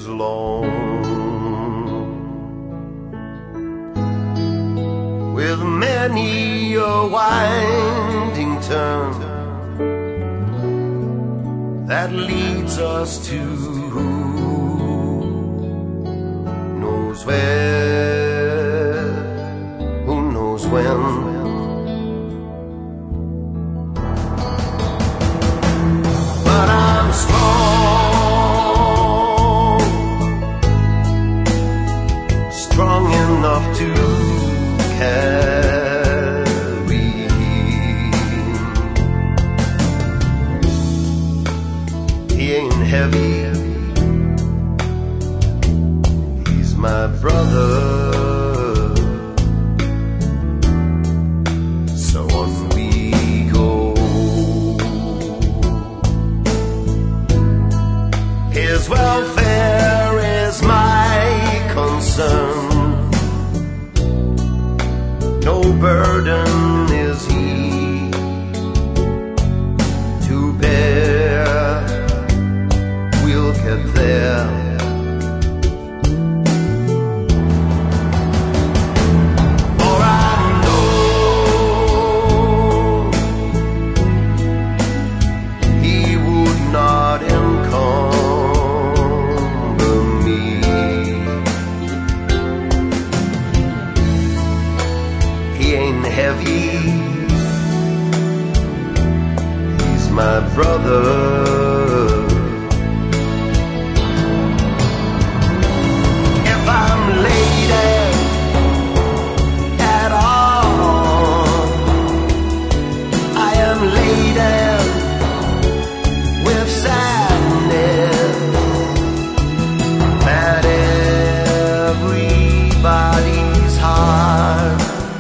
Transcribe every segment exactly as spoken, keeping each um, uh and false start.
is long, with many a winding turn that leads us to who knows where, who knows when. But I'm strong, strong enough to carry him. He ain't heavy, he's my brother. So on we go. His welfare is my concern. No burden is he to bear. We'll get there. For I know he would not encumber me. He ain't heavy, he's my brother. If I'm late at all, I am laden with sadness that everybody's heart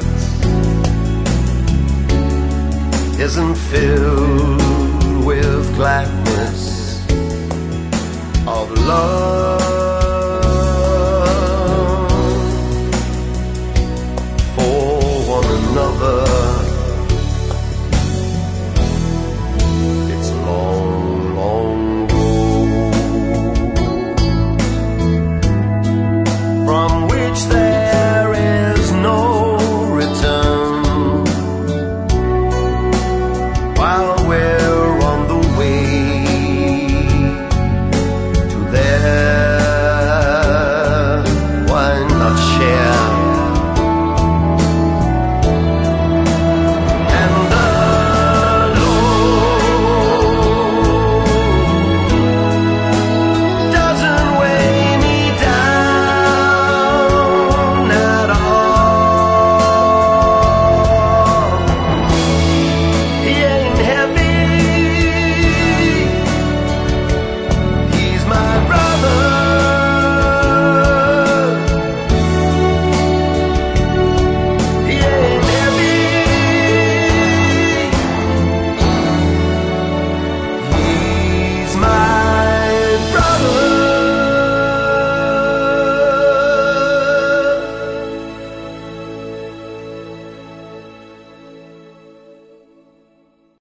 isn't filled with gladness of love.